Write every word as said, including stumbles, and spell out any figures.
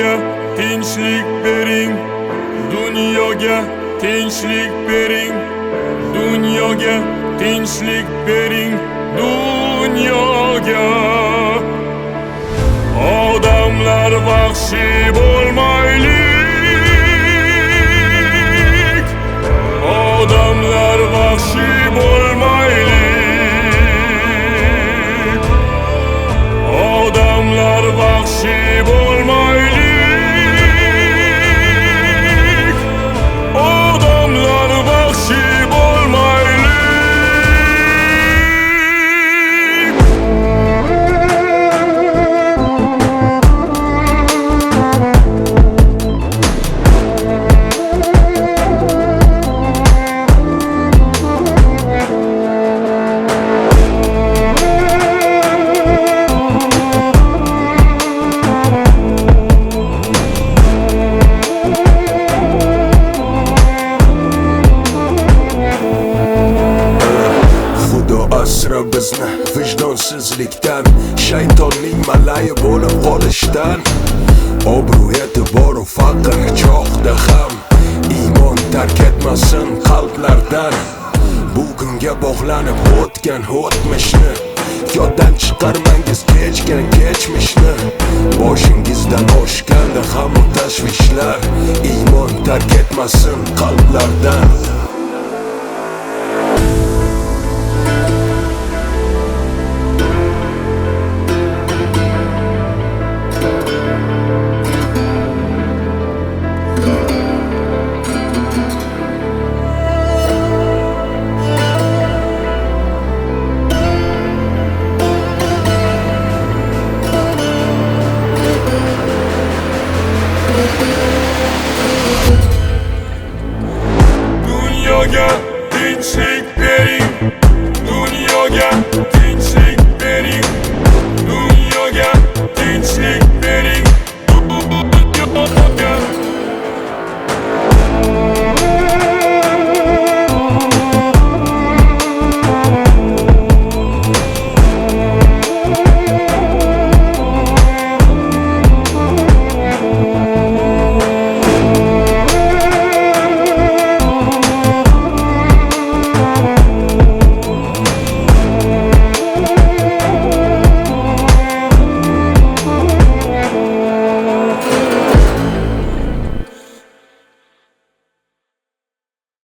Dunyoga tinchlik bering, dunyoga tinchlik bering, dunyoga tinchlik bering, dunyoga. Odamlar vahshiy bo'lmaylik, odamlar vahshiy bo'lmaylik, odamlar vahshiy bo'lmaylik, odamlar vahshiy bo'lmaylik. Asra bizni vijdonsizlikdan, shaytonning malayi bo'lib qolishdan. Obro' e'tiboru faqr choqda ham iymon tark etmasin qalblardan. Bugunga bog'lanib o'tgan o'tmishni yoddan chiqarmangiz, kechgan kechmishni. Boshingizdan oshganda hamon tashvishlar, iymon tark etmasin qalblardan. Dunyoga